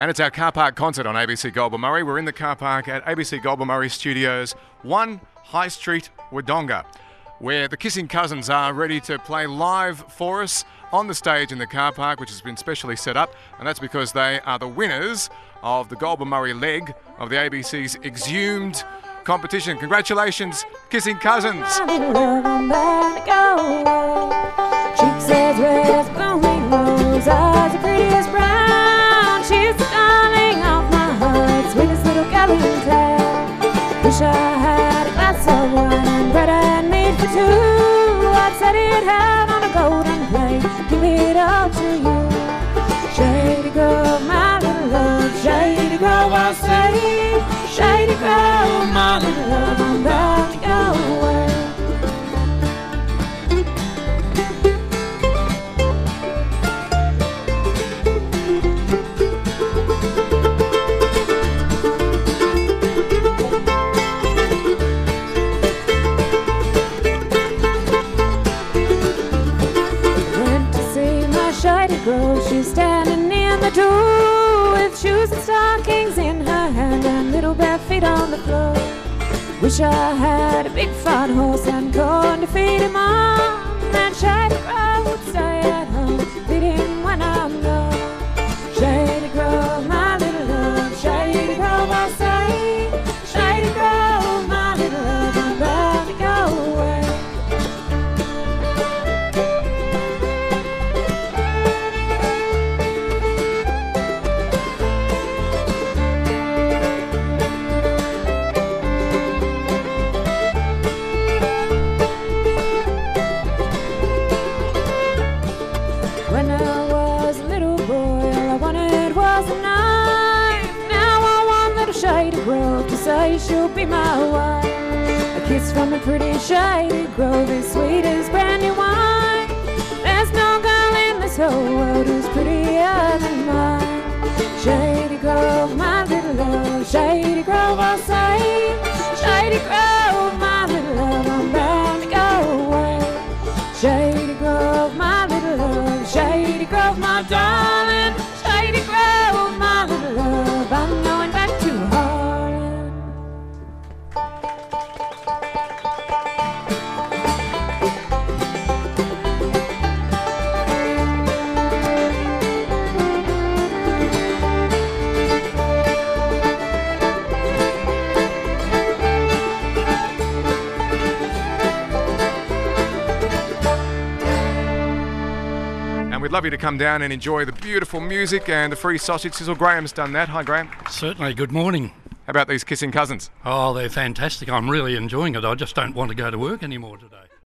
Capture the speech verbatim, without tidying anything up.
And it's our car park concert on A B C Goulburn Murray. We're in the car park at A B C Goulburn Murray Studios, one High Street, Wodonga, where the Kissing Cousins are ready to play live for us on the stage in the car park, which has been specially set up, and that's because they are the winners of the Goulburn Murray leg of the A B C's Exhumed competition. Congratulations, Kissing Cousins. Cheeks as red as blooming rose, eyes the prettiest brown. She's the darling of my heart, sweetest little gal in town. Wish I had a glass of wine and bread and meat for two. I'd set it out on a golden plate, give it all to you. Shady girl, my little love, shady girl, I say. Shady girl, my little love, I'm about to go away. Girl, she's standing in the door with shoes and stockings in her hand and little bare feet on the floor. Wish I had a big fat horse and corn to feed him on, and Shady Girl would stay at home, feed him when I'm gone. Shady Girl, my little love, Shady Girl, I say. Shady Girl, my little love, I'm about to go away. When I was a little boy, all I wanted was a knife. Now I want little Shady Grove to say she'll be my wife. A kiss from a pretty Shady Grove is sweet as brandy wine. There's no girl in this whole world who's prettier than mine. Shady Grove, my little love, Shady Grove, I'll say. Shady Grove, my little love, I'm bound to go away. Shady Grove, my little love, Shady Grove, my darling. Shady Grove, my little love, I'm going back to Harlan. And we'd love you to come down and enjoy the beautiful music and the free sausage sizzle. Graham's done that. Hi, Graham. Certainly. Good morning. How about these Kissing Cousins? Oh, they're fantastic. I'm really enjoying it. I just don't want to go to work anymore today.